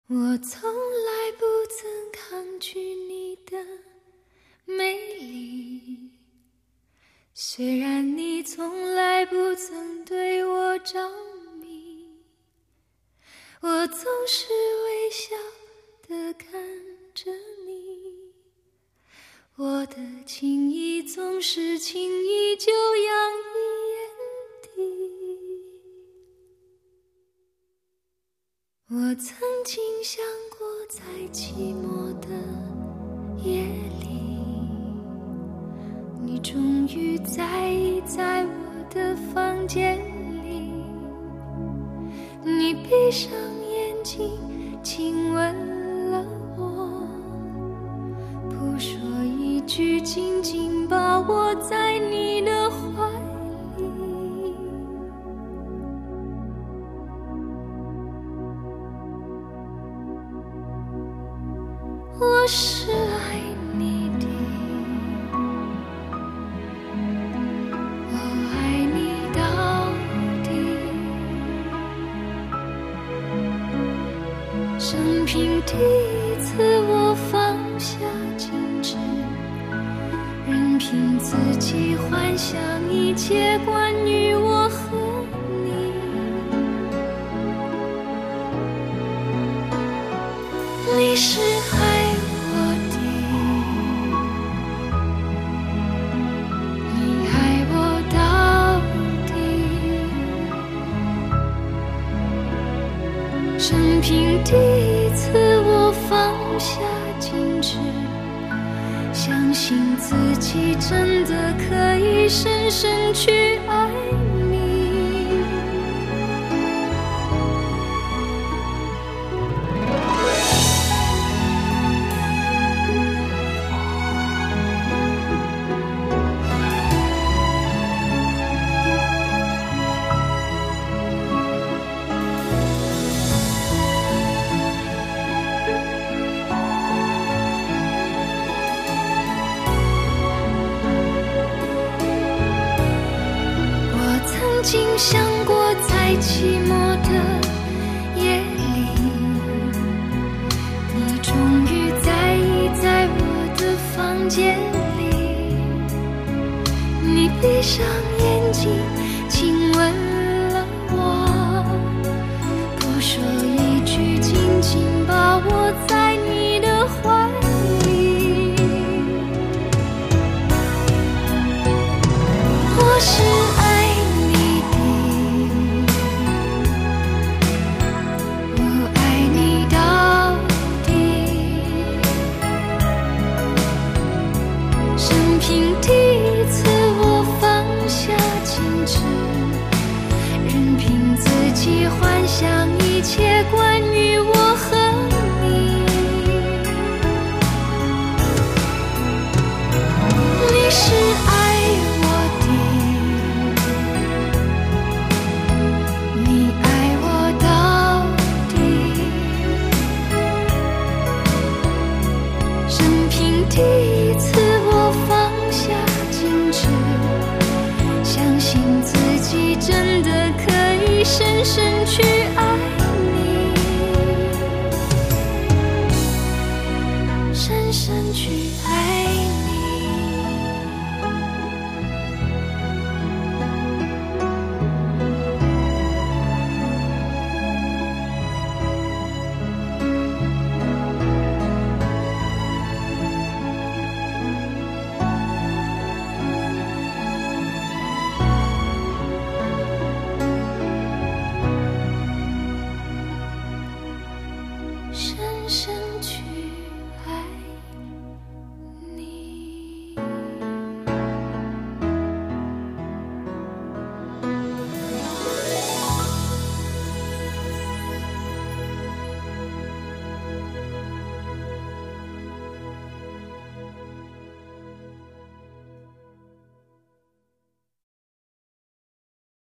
我从来不曾抗拒你的美丽，虽然你从来不曾对我着迷，我总是微笑地看着你，我的情意总是轻易就洋溢眼底。我曾经想过，在寂寞的夜里，你终于在意在我的房间里，你闭上眼睛亲吻了我，不说一句，紧紧把我在你的怀里。我是爱你的，我爱你到底。生平第一次我放下矜持，任凭自己幻想一切关于我和你。你是爱我的，你爱我到底。生平第一次我放下矜持，相信自己真的可以深深去爱你。曾经想过，在寂寞的夜里，你终于在意在我的房间里，你闭上眼睛亲吻了我，不说一句，紧紧把我在你的怀里。我是爱第一次我放下矜持，任凭自己幻想一切关于我和你。你是爱我的，你爱我到底。任凭第一次